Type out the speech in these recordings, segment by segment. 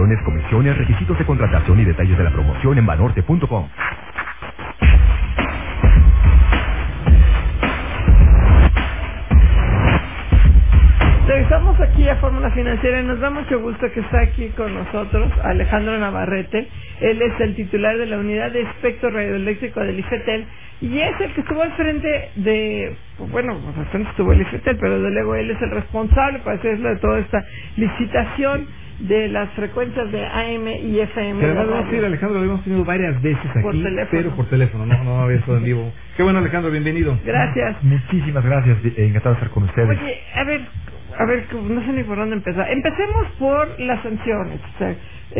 Restricciones, comisiones, requisitos de contratación y detalles de la promoción en banorte.com. Regresamos aquí a Fórmula Financiera y nos da mucho gusto que está aquí con nosotros Alejandro Navarrete. Él es el titular de la unidad de espectro radioeléctrico del IFETEL y es el que estuvo al frente de, bueno, al frente estuvo el IFETEL, pero desde luego él es el responsable para hacerlo de toda esta licitación de las frecuencias de AM y FM. Que además vamos a ir, Alejandro, lo hemos tenido varias veces aquí, pero por teléfono, no había estado en vivo. Qué bueno, Alejandro, bienvenido. Gracias. Muchísimas gracias, encantado de estar con ustedes. Oye, a ver, no sé ni por dónde empezar. Empecemos por las sanciones. O sea,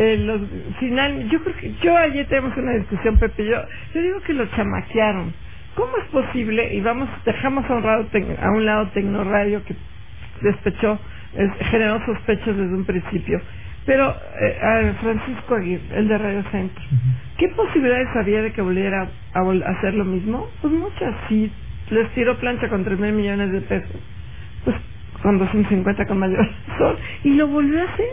yo creo que ayer tenemos una discusión, Pepe y yo digo que lo chamaquearon. ¿Cómo es posible? Y dejamos a un lado Tecnoradio, que generó sospechas desde un principio. Pero a Francisco Aguirre, el de Radio Centro, ¿qué posibilidades había de que volviera a hacer lo mismo? Pues muchas. Sí, les tiró plancha con 3,000 millones de pesos. Pues con 250 con mayor razón, y lo volvió a hacer.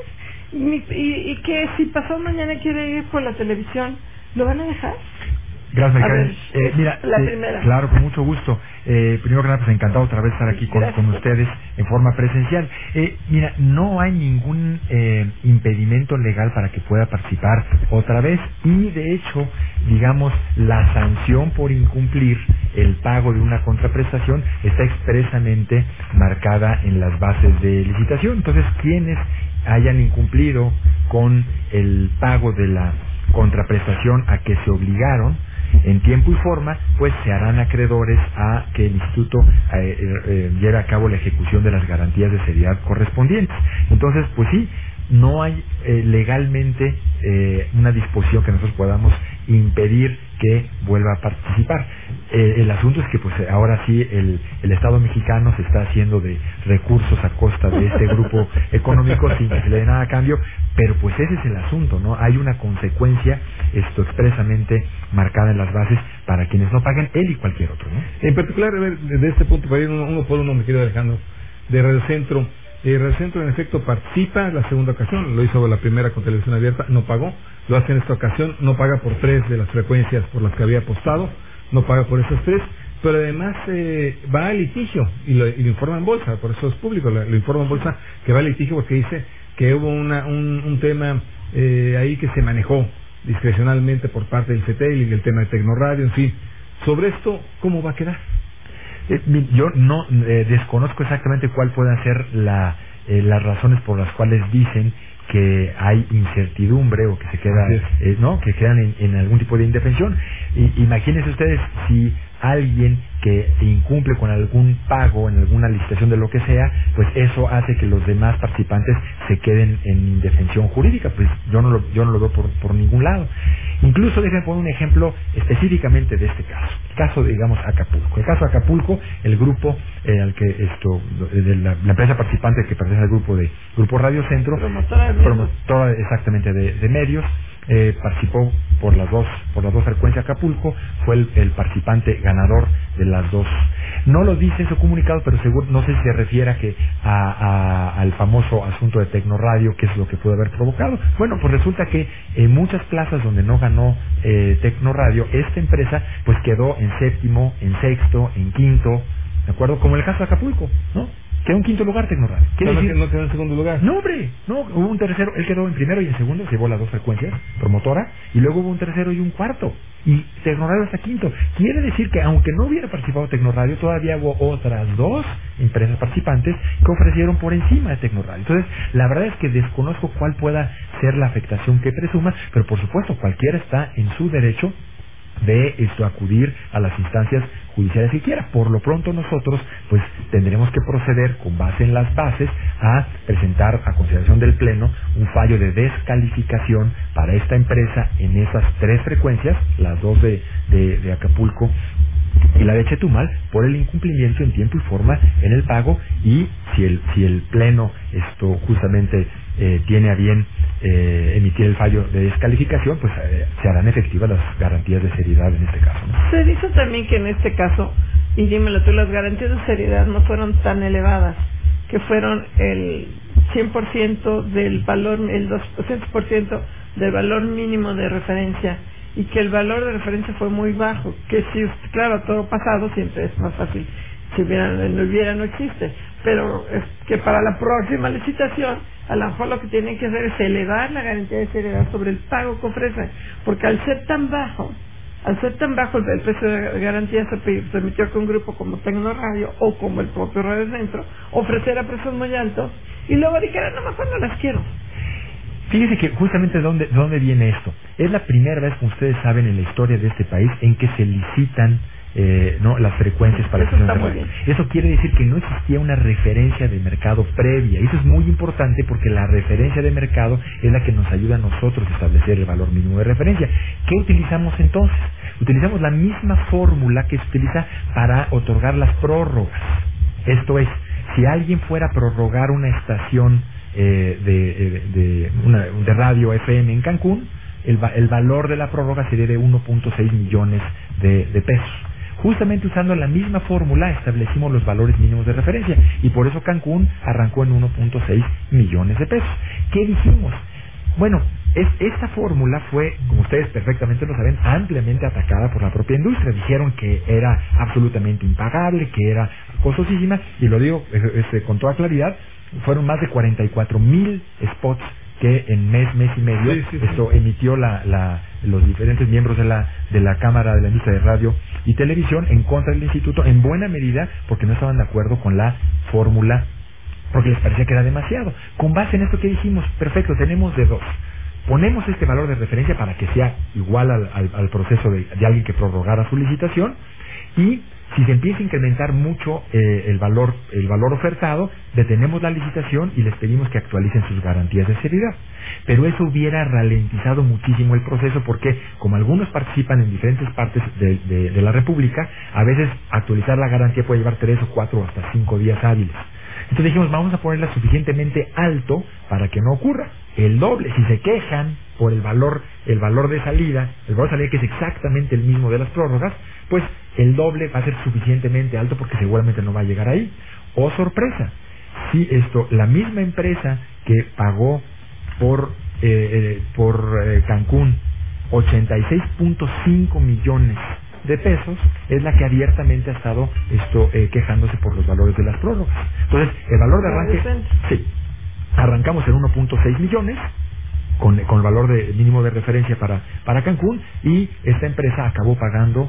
Y que si pasado mañana quiere ir por la televisión, ¿lo van a dejar? Gracias, Karen. Mira, la primera. Claro, con mucho gusto. Primero que nada, pues encantado otra vez estar aquí con ustedes en forma presencial. Mira, no hay ningún impedimento legal para que pueda participar otra vez y de hecho, digamos, la sanción por incumplir el pago de una contraprestación está expresamente marcada en las bases de licitación. Entonces, quienes hayan incumplido con el pago de la contraprestación a que se obligaron en tiempo y forma, pues se harán acreedores a que el instituto lleve a cabo la ejecución de las garantías de seriedad correspondientes. Entonces, pues sí, no hay legalmente una disposición que nosotros podamos impedir que vuelva a participar. El asunto es que pues ahora sí el Estado mexicano se está haciendo de recursos a costa de este grupo económico sin que se le dé nada a cambio, pero pues ese es el asunto, ¿no? Hay una consecuencia expresamente marcada en las bases para quienes no paguen, él y cualquier otro, ¿no? En particular, a ver, de este punto, para ir uno por uno, mi querido Alejandro, de Radio Centro. Radio Centro en efecto participa la segunda ocasión, lo hizo la primera con televisión abierta, no pagó, lo hace en esta ocasión, no paga por 3 de las frecuencias por las que había apostado, no paga por esas 3, pero además va a litigio y lo informa en bolsa, por eso es público, lo informa en bolsa que va a litigio porque dice que hubo un tema ahí que se manejó discrecionalmente por parte del CETEL y el tema de Tecnoradio, en fin. Sobre esto, ¿cómo va a quedar? Yo no desconozco exactamente cuál pueden ser las razones por las cuales dicen que hay incertidumbre o que se queda, que quedan en algún tipo de indefensión. Imagínense ustedes si alguien que incumple con algún pago en alguna licitación de lo que sea, pues eso hace que los demás participantes se queden en indefensión jurídica. Pues yo no lo veo por ningún lado. Incluso déjenme poner un ejemplo específicamente de este caso. El caso, digamos, Acapulco. El caso Acapulco, el grupo al que de la empresa participante que pertenece al Grupo Radio Centro, promotora exactamente de medios, participó por las dos frecuencias Acapulco, fue el participante ganador de las dos. No lo dice en su comunicado, pero seguro, no sé si se refiere al famoso asunto de Tecnoradio, que es lo que pudo haber provocado. Bueno, pues resulta que en muchas plazas donde no ganó Tecnoradio, esta empresa pues quedó en séptimo, en sexto, en quinto, ¿de acuerdo? Como el caso de Acapulco, ¿no? Quedó en quinto lugar Tecnoradio. ¿Quiere decir que no quedó en segundo lugar? No, hombre, no, hubo un tercero, él quedó en primero y en segundo, se llevó las dos frecuencias, promotora, y luego hubo un tercero y un cuarto, y Tecnoradio hasta quinto. Quiere decir que aunque no hubiera participado Tecnoradio, todavía hubo otras dos empresas participantes que ofrecieron por encima de Tecnoradio. Entonces, la verdad es que desconozco cuál pueda ser la afectación que presuma, pero por supuesto, cualquiera está en su derecho de acudir a las instancias judiciales que quiera. Por lo pronto nosotros pues tendremos que proceder con base en las bases a presentar a consideración del Pleno un fallo de descalificación para esta empresa en esas 3 frecuencias, las 2 de Acapulco y la de Chetumal, por el incumplimiento en tiempo y forma en el pago, y si el Pleno justamente tiene a bien emitir el fallo de descalificación, pues se harán efectivas las garantías de seriedad en este caso, ¿no? Se dice también que en este caso, y dímelo tú, las garantías de seriedad no fueron tan elevadas, que fueron 100% del valor, el 200% del valor mínimo de referencia, y que el valor de referencia fue muy bajo, que si, claro, todo pasado siempre es más fácil, si hubiera no existe, pero es que para la próxima licitación a lo mejor lo que tienen que hacer es elevar la garantía de seriedad sobre el pago que ofrecen, porque al ser tan bajo el precio de garantía, se permitió que un grupo como Tecnoradio o como el propio Radio Centro ofreciera precios muy altos y luego dijeron, no, mejor no las quiero. Fíjese que justamente dónde viene esto. Es la primera vez, como ustedes saben, en la historia de este país en que se licitan las frecuencias para eso está muy bien. Eso quiere decir que no existía una referencia de mercado previa. Eso es muy importante porque la referencia de mercado es la que nos ayuda a nosotros a establecer el valor mínimo de referencia. ¿Qué utilizamos entonces? Utilizamos la misma fórmula que se utiliza para otorgar las prórrogas. Esto es, si alguien fuera a prorrogar una estación de radio FM en Cancún, el valor de la prórroga sería de 1.6 millones de pesos. Justamente usando la misma fórmula establecimos los valores mínimos de referencia y por eso Cancún arrancó en 1.6 millones de pesos. ¿Qué dijimos? Bueno, esta fórmula fue, como ustedes perfectamente lo saben, ampliamente atacada por la propia industria. Dijeron que era absolutamente impagable, que era costosísima, y lo digo con toda claridad, fueron más de 44,000 spots que en mes y medio emitió los diferentes miembros de la Cámara de la Industria de Radio y Televisión en contra del instituto, en buena medida porque no estaban de acuerdo con la fórmula, porque les parecía que era demasiado. Con base en esto que dijimos, perfecto, tenemos de dos. Ponemos este valor de referencia para que sea igual al proceso de alguien que prorrogara su licitación, y si se empieza a incrementar mucho el valor ofertado, detenemos la licitación y les pedimos que actualicen sus garantías de seriedad. Pero eso hubiera ralentizado muchísimo el proceso porque, como algunos participan en diferentes partes de la República, a veces actualizar la garantía puede llevar 3 o 4 o hasta 5 días hábiles. Entonces dijimos, vamos a ponerla suficientemente alto para que no ocurra el doble. Si se quejan por el valor de salida, que es exactamente el mismo de las prórrogas, pues el doble va a ser suficientemente alto porque seguramente no va a llegar ahí. ¡Oh, sorpresa! Si la misma empresa que pagó por Cancún 86.5 millones de pesos es la que abiertamente ha estado quejándose por los valores de las prórrogas. Entonces, el valor de arranque, arrancamos en 1.6 millones con el valor mínimo de referencia para Cancún, y esta empresa acabó pagando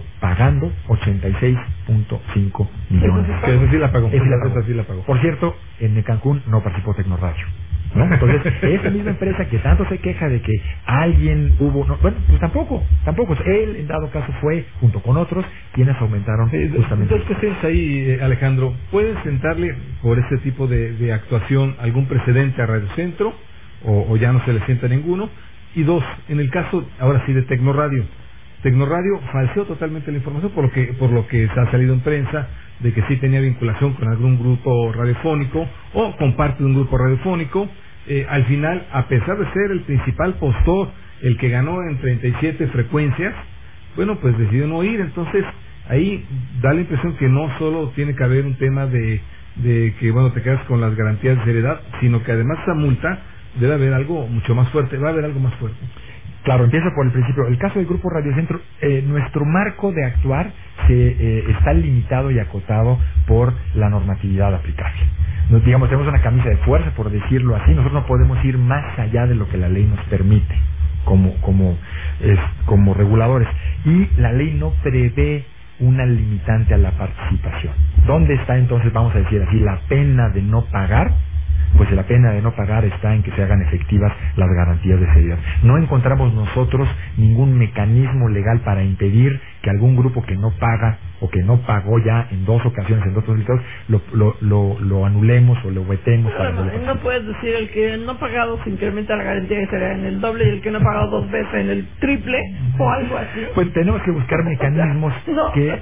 86.5 millones. Eso sí la pagó. Por cierto, en Cancún no participó Tecnoradio, ¿no? Entonces, esa misma empresa que tanto se queja de que alguien pues tampoco. Él, en dado caso, fue, junto con otros, quienes aumentaron justamente. Dos cuestiones ahí, Alejandro. ¿Puedes sentarle por este tipo de actuación algún precedente a Radio Centro? O ya no se le sienta ninguno. Y dos, en el caso, ahora sí, de Tecnoradio falseó totalmente la información por lo que se ha salido en prensa, de que sí tenía vinculación con algún grupo radiofónico o con parte de un grupo radiofónico. Al final, a pesar de ser el principal postor, el que ganó en 37 frecuencias, bueno, pues decidió no ir. Entonces, ahí da la impresión que no solo tiene que haber un tema de que, bueno, te quedas con las garantías de seriedad, sino que además esa multa debe haber algo mucho más fuerte, va a haber algo más fuerte. Claro, empiezo por el principio. El caso del Grupo Radio Centro, nuestro marco de actuar está limitado y acotado por la normatividad aplicable. Tenemos una camisa de fuerza, por decirlo así. Nosotros no podemos ir más allá de lo que la ley nos permite como reguladores. Y la ley no prevé una limitante a la participación. ¿Dónde está entonces, vamos a decir así, la pena de no pagar? Pues la pena de no pagar está en que se hagan efectivas las garantías de seriedad. No encontramos nosotros ningún mecanismo legal para impedir que algún grupo que no paga o que no pagó ya en 2 ocasiones, en 2 delitos, lo anulemos o lo vetemos. No puedes decir el que no ha pagado se incrementa la garantía de seriedad en el doble y el que no ha pagado 2 veces en el triple o algo así. Pues tenemos que buscar mecanismos que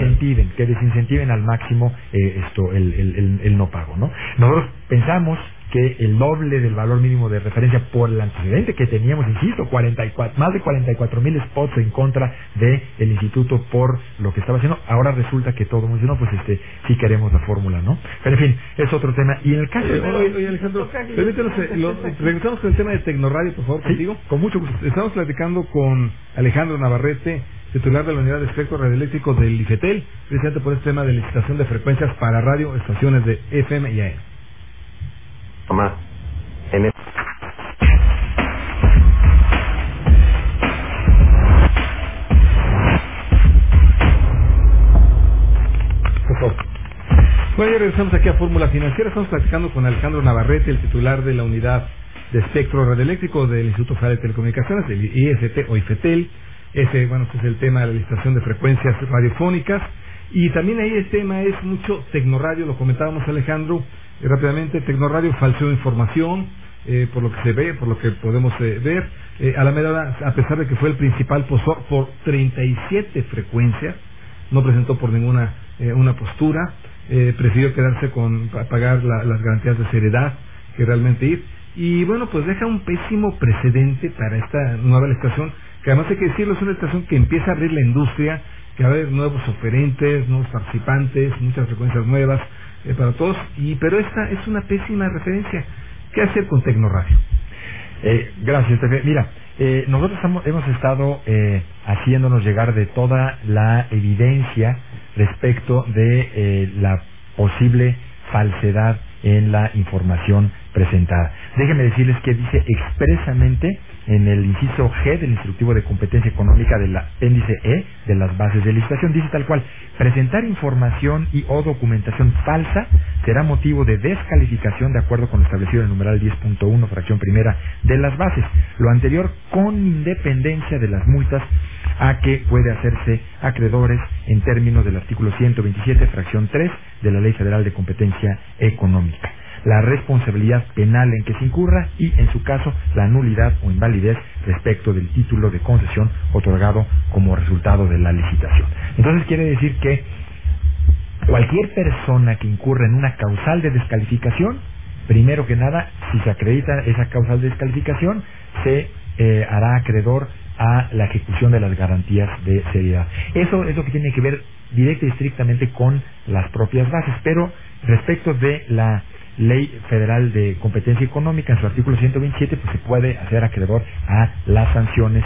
desincentiven al máximo el no pago, ¿no? Nosotros pensamos que el doble del valor mínimo de referencia por el antecedente que teníamos, insisto, más de 44,000 spots en contra del instituto por lo que estaba haciendo. Ahora resulta que todo el mundo dice, no, pues sí queremos la fórmula, ¿no? Pero en fin, es otro tema. Y en el caso Oye, Alejandro, permítanos, regresamos con el tema de Tecnoradio, por favor, contigo. Con mucho gusto. Estamos platicando con Alejandro Navarrete, titular de la unidad de espectro radioeléctrico del IFETEL, precisamente por este tema de licitación de frecuencias para radio, estaciones de FM y AM. Tomás, en el... Bueno, ya regresamos aquí a Fórmula Financiera. Estamos platicando con Alejandro Navarrete, el titular de la unidad de espectro radioeléctrico del Instituto Federal de Telecomunicaciones, del IST o IFETEL. Ese es el tema de la licitación de frecuencias radiofónicas. Y también ahí el tema es mucho Tecnoradio, lo comentábamos, Alejandro, rápidamente. Tecnoradio falseó información, por lo que se ve, por lo que podemos ver. A la mera hora, a pesar de que fue el principal postor por 37 frecuencias, no presentó por ninguna una postura, prefirió quedarse con pagar las garantías de seriedad que realmente ir. Y bueno, pues deja un pésimo precedente para esta nueva licitación, que además hay que decirlo, es una licitación que empieza a abrir la industria, que va a haber nuevos oferentes, nuevos participantes, muchas frecuencias nuevas para todos, pero esta es una pésima referencia. ¿Qué hacer con Tecnoradio? Gracias, Pepe. Mira, nosotros hemos estado haciéndonos llegar de toda la evidencia respecto de la posible falsedad en la información presentada. Déjenme decirles que dice expresamente en el inciso G del instructivo de competencia económica del apéndice E de las bases de licitación, dice tal cual: presentar información y o documentación falsa será motivo de descalificación de acuerdo con lo establecido en el numeral 10.1 fracción primera de las bases, lo anterior con independencia de las multas a que puede hacerse acreedores en términos del artículo 127 fracción 3 de la Ley Federal de Competencia Económica, la responsabilidad penal en que se incurra y, en su caso, la nulidad o invalidez respecto del título de concesión otorgado como resultado de la licitación. Entonces quiere decir que cualquier persona que incurra en una causal de descalificación, primero que nada, si se acredita esa causal de descalificación, se hará acreedor a la ejecución de las garantías de seriedad. Eso es lo que tiene que ver directa y estrictamente con las propias bases, pero respecto de la Ley Federal de Competencia Económica, en su artículo 127, pues se puede hacer acreedor a las sanciones,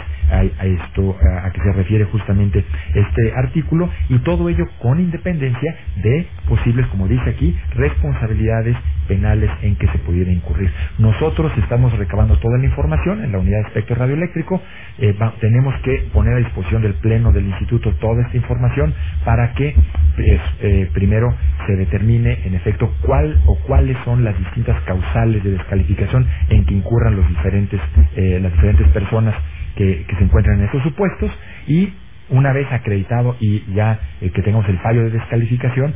a que se refiere justamente este artículo, y todo ello con independencia de posibles, como dice aquí, responsabilidades penales en que se pudiera incurrir. Nosotros estamos recabando toda la información en la unidad de espectro radioeléctrico. Tenemos que poner a disposición del Pleno del Instituto toda esta información para que primero se determine en efecto cuáles son las distintas causales de descalificación en que incurran las diferentes personas que se encuentran en estos supuestos, y una vez acreditado y ya que tengamos el fallo de descalificación,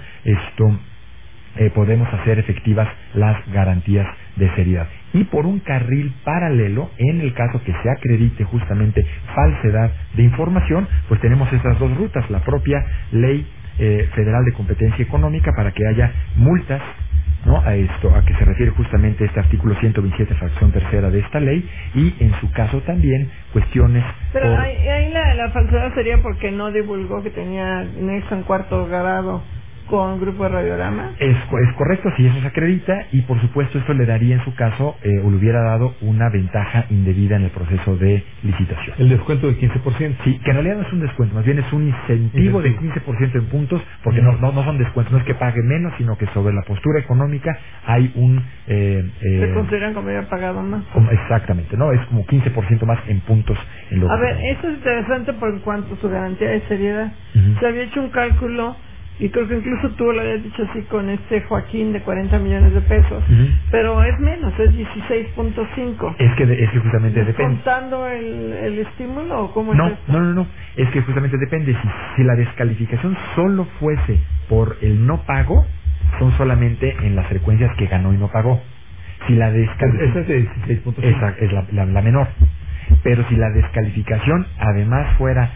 podemos hacer efectivas las garantías de seriedad. Y por un carril paralelo, en el caso que se acredite justamente falsedad de información, pues tenemos estas dos rutas: la propia Ley Federal de Competencia Económica, para que haya multas, ¿no?, a que se refiere justamente este artículo 127 fracción tercera de esta ley, y en su caso también cuestiones. Pero ahí la falsedad sería porque no divulgó que tenía nexo en cuarto grado con Grupo de Radiorama. Es correcto, si eso se acredita, y por supuesto esto le daría en su caso, o le hubiera dado una ventaja indebida en el proceso de licitación. El descuento del 15%. Sí, que en realidad no es un descuento, más bien es un incentivo del 15% en puntos, porque no son descuentos, no es que pague menos, sino que sobre la postura económica hay un... se consideran como había pagado más. Exactamente, ¿no? Es como 15% más en puntos. A ver, esto es interesante por cuanto su garantía de seriedad. Se había hecho un cálculo, y creo que incluso tú lo habías dicho así con Joaquín, de 40 millones de pesos, pero es menos, es 16.5. Es que justamente depende. ¿Contando el estímulo o cómo es esto? No, es que justamente depende. Si la descalificación solo fuese por el no pago, son solamente en las frecuencias que ganó y no pagó. Si la descalificación... Esa es de 16.5. Esa es la menor. Pero si la descalificación además fuera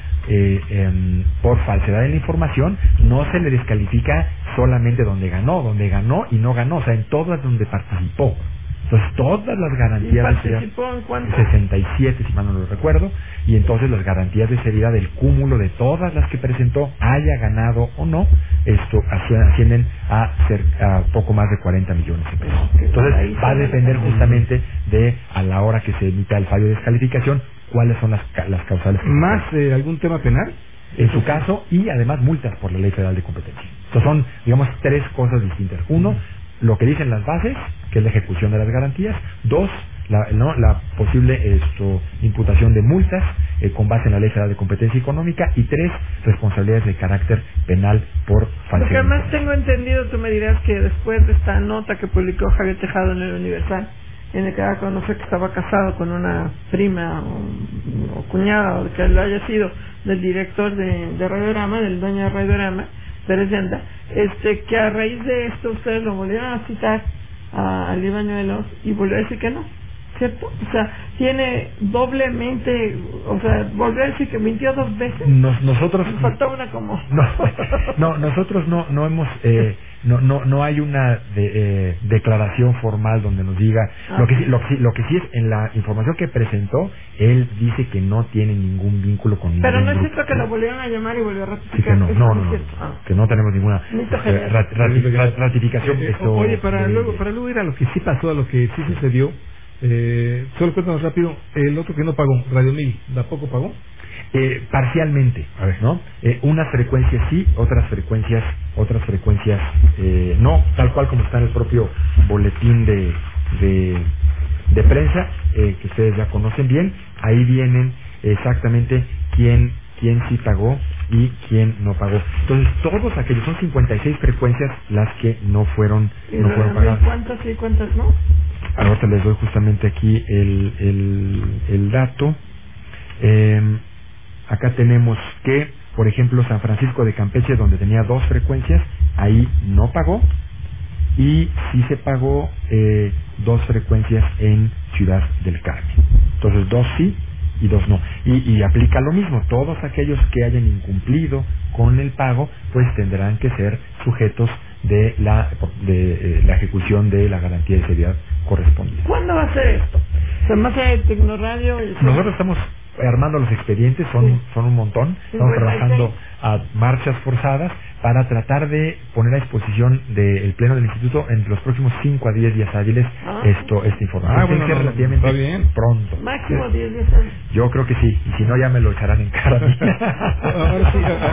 por falsedad en la información, no se le descalifica solamente donde ganó y no ganó, o sea, en todas donde participó. Entonces todas las garantías de seriedad, ¿Participó en cuánto? 67 si mal no lo recuerdo, y entonces las garantías de seriedad del cúmulo de todas las que presentó, haya ganado o no, esto ascienden a poco más de 40 millones de pesos. Entonces va a depender justamente de, a la hora que se emita el fallo de descalificación, cuáles son las causales. ¿Más algún tema penal? En su caso, y además multas por la Ley Federal de Competencia. Entonces son, digamos, tres cosas distintas. Uno, lo que dicen las bases, que es la ejecución de las garantías. Dos, la posible imputación de multas con base en la Ley Federal de Competencia Económica. Y tres, responsabilidades de carácter penal por falsedad. Porque además tengo entendido, tú me dirás que después de esta nota que publicó Javier Tejado en el Universal, en el que da a conocer que estaba casado con una prima o cuñada, o que lo haya sido, del director de Radiorama, del dueño de Radiorama, Pérez Llanda, que a raíz de esto ustedes lo volvieron a citar a Ali Bañuelos y volvió a decir que no, ¿cierto? O sea, tiene doblemente, o sea, volvió a decir que mintió 2 veces. Nosotros nos faltó una como nosotros no hemos no hay una declaración formal donde nos diga lo que sí es en la información que presentó. Él dice que no tiene ningún vínculo con ningún pero no es grupo. cierto que lo volvieron a llamar y volvió a ratificar. Sí, que no, que no tenemos ninguna ratificación. Oye, para luego ir a lo que sí pasó, a lo que sí sucedió, solo cuéntanos rápido, el otro que no pagó, Radio 1000, ¿tampoco pagó? Parcialmente, ¿no? Unas frecuencias sí, otras frecuencias no, tal cual como está en el propio boletín de prensa, que ustedes ya conocen bien. Ahí vienen exactamente quién sí pagó y quién no pagó. Entonces todos aquellos, son 56 frecuencias las que no fueron pagadas. ¿Cuántas sí y cuántas no? Ahora les doy justamente aquí el dato. Acá tenemos que, por ejemplo, San Francisco de Campeche, donde tenía 2 frecuencias, ahí no pagó, y sí se pagó 2 frecuencias en Ciudad del Carmen. Entonces 2 sí y 2 no. Y aplica lo mismo, todos aquellos que hayan incumplido con el pago, pues tendrán que ser sujetos de la ejecución de la garantía de seriedad correspondiente. ¿Cuándo va a ser esto? Se me hace Tecnoradio. Nosotros estamos armando los expedientes, son un montón. Estamos trabajando a marchas forzadas para tratar de poner a disposición del Pleno del Instituto en los próximos 5 a 10 días hábiles esta información. Bueno, relativamente está bien. Pronto. Máximo 10 días hábiles. Yo creo que sí, y si no ya me lo echarán en cara. Ahora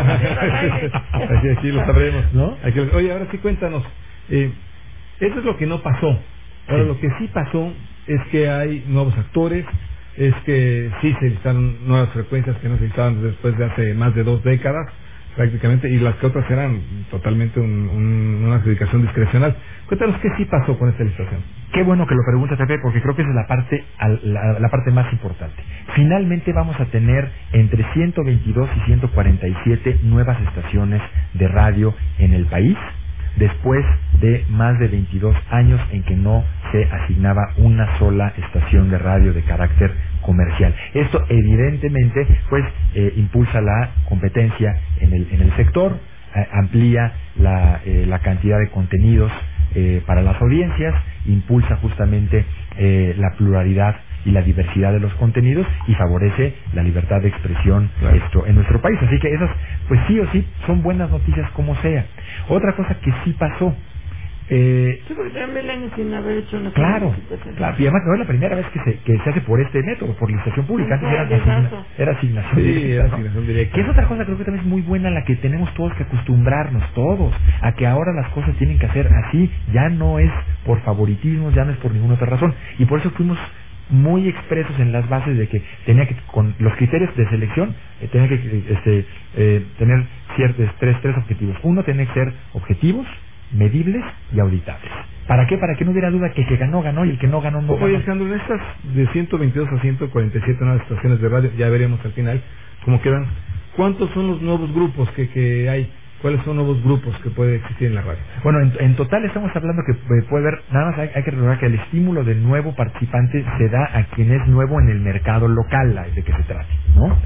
sí, aquí lo sabremos, ¿no? Oye, ahora sí cuéntanos, eso es lo que no pasó. Ahora lo que sí pasó es que hay nuevos actores, es que sí se necesitaron nuevas frecuencias que no se necesitaban después de hace más de 2 décadas prácticamente, y las que otras eran totalmente una adjudicación discrecional. Cuéntanos qué sí pasó con esta licitación. Qué bueno que lo preguntas, Pepe, porque creo que esa es la parte más importante. Finalmente vamos a tener entre 122 y 147 nuevas estaciones de radio en el país, después de más de 22 años en que no se asignaba una sola estación de radio de carácter comercial. Esto evidentemente pues impulsa la competencia en el sector, amplía la cantidad de contenidos para las audiencias, impulsa justamente la pluralidad y la diversidad de los contenidos y favorece la libertad de expresión en nuestro país. Así que esas, pues sí o sí, son buenas noticias como sea. Otra cosa que sí pasó, sí, porque también años sin haber hecho una claro, y además no es la primera vez que se hace por este método, por licitación pública. Antes era asignación directa, ¿no? Asignación directa. Que es otra cosa, creo que también es muy buena, la que tenemos todos que acostumbrarnos todos a que ahora las cosas tienen que hacer así, ya no es por favoritismos, ya no es por ninguna otra razón, y por eso fuimos muy expresos en las bases de que tenía que, con los criterios de selección, tenía que tener ciertos tres objetivos. Uno, tenía que ser objetivos, medibles y auditables. ¿Para qué? Para que no hubiera duda que el que ganó, ganó, y el que no ganó, no ganó. Oye, Alejandro, en estas de 122 a 147 nuevas estaciones de radio, ya veremos al final cómo quedan. ¿Cuántos son los nuevos grupos que hay? ¿Cuáles son nuevos grupos que puede existir en la radio? Bueno, en total estamos hablando que puede haber, nada más hay que recordar que el estímulo de nuevo participante se da a quien es nuevo en el mercado local, de que se trate, ¿no?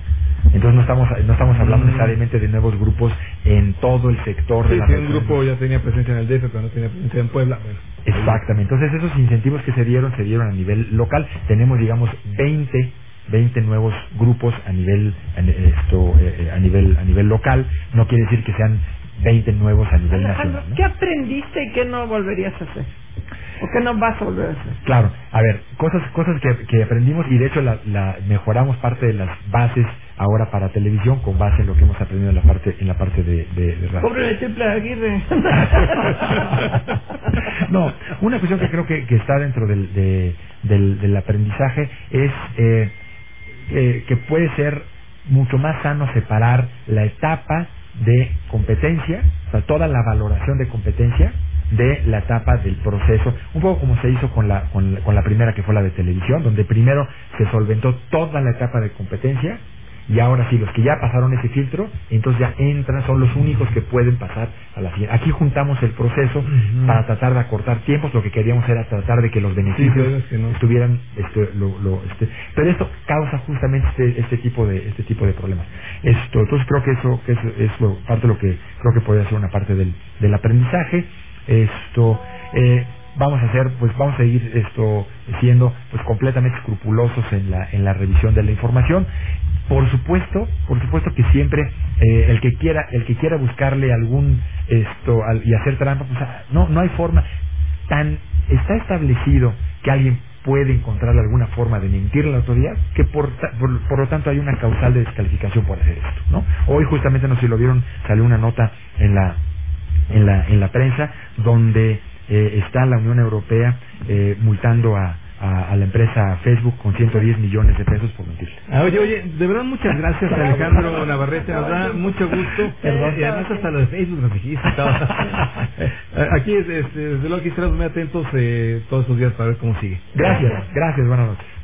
Entonces no estamos hablando necesariamente de nuevos grupos en todo el sector de la un grupo ya tenía presencia en el DF, pero no tenía presencia en Puebla. Bueno, exactamente. Entonces esos incentivos que se dieron a nivel local. Tenemos, digamos, 20 nuevos grupos a nivel local. No quiere decir que sean 20 nuevos a nivel Alejandro, nacional, ¿no? ¿qué aprendiste y qué no volverías a hacer? ¿O qué no vas a volver a hacer? Claro, a ver, cosas que aprendimos, y de hecho mejoramos parte de las bases ahora para televisión con base en lo que hemos aprendido en la parte de radio. Pobre de Triple Aguirre. No, una cuestión que creo que está dentro del aprendizaje es que puede ser mucho más sano separar la etapa de competencia, o sea, toda la valoración de competencia de la etapa del proceso, un poco como se hizo con la primera, que fue la de televisión, donde primero se solventó toda la etapa de competencia, y ahora sí, los que ya pasaron ese filtro, entonces ya entran, son los únicos que pueden pasar a la siguiente. Aquí juntamos el proceso para tratar de acortar tiempos. Lo que queríamos era tratar de que los beneficios estuvieran pero esto causa justamente este tipo de problemas. Entonces creo que eso es parte de lo que creo que podría ser una parte del aprendizaje. Vamos a seguir siendo pues completamente escrupulosos en la revisión de la información. Por supuesto que siempre el que quiera buscarle algún y hacer trampa, pues no hay forma. Está establecido que alguien puede encontrar alguna forma de mentir a la autoridad, que por lo tanto hay una causal de descalificación por hacer esto, ¿no? Hoy justamente, no sé si lo vieron, salió una nota en la prensa donde está la Unión Europea multando a la empresa Facebook con 110 millones de pesos por mentir. Oye, de verdad muchas gracias, Alejandro Navarrete, nos da mucho gusto. Y además hasta lo de Facebook nos dijiste. Aquí desde luego aquí estaremos muy atentos todos los días para ver cómo sigue. Gracias, buenas noches.